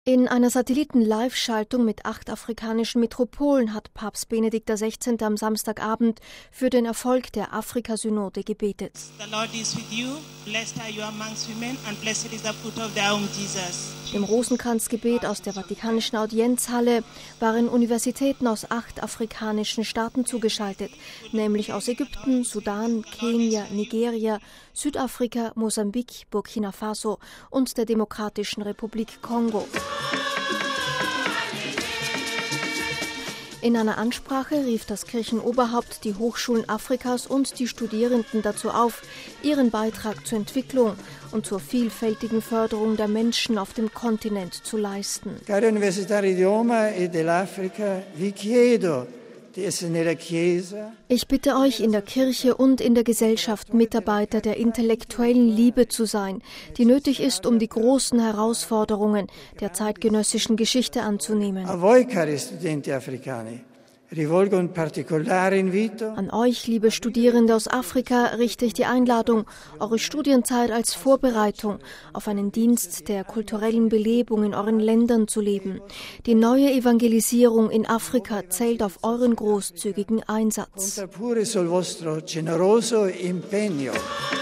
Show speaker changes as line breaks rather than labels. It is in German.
In einer Satelliten-Live-Schaltung mit 8 afrikanischen Metropolen hat Papst Benedikt XVI. Am Samstagabend für den Erfolg der Afrika-Synode gebetet. Im Rosenkranzgebet aus der Vatikanischen Audienzhalle waren Universitäten aus 8 afrikanischen Staaten zugeschaltet, nämlich aus Ägypten, Sudan, Kenia, Nigeria, Südafrika, Mosambik, Burkina Faso und der Demokratischen Republik Kongo. In einer Ansprache rief das Kirchenoberhaupt die Hochschulen Afrikas und die Studierenden dazu auf, ihren Beitrag zur Entwicklung und zur vielfältigen Förderung der Menschen auf dem Kontinent zu leisten.
Cari universitari di Roma e dell'Africa, vi chiedo.
Ich bitte euch, in der Kirche und in der Gesellschaft Mitarbeiter der intellektuellen Liebe zu sein, die nötig ist, um die großen Herausforderungen der zeitgenössischen Geschichte anzunehmen.
A voi, cari studenti africani, rivolgo un particolare invito.
An euch, liebe Studierende aus Afrika, richte ich die Einladung, eure Studienzeit als Vorbereitung auf einen Dienst der kulturellen Belebung in euren Ländern zu leben. Die neue Evangelisierung in Afrika zählt auf euren großzügigen Einsatz.
Conta pure sul vostro generoso impegno.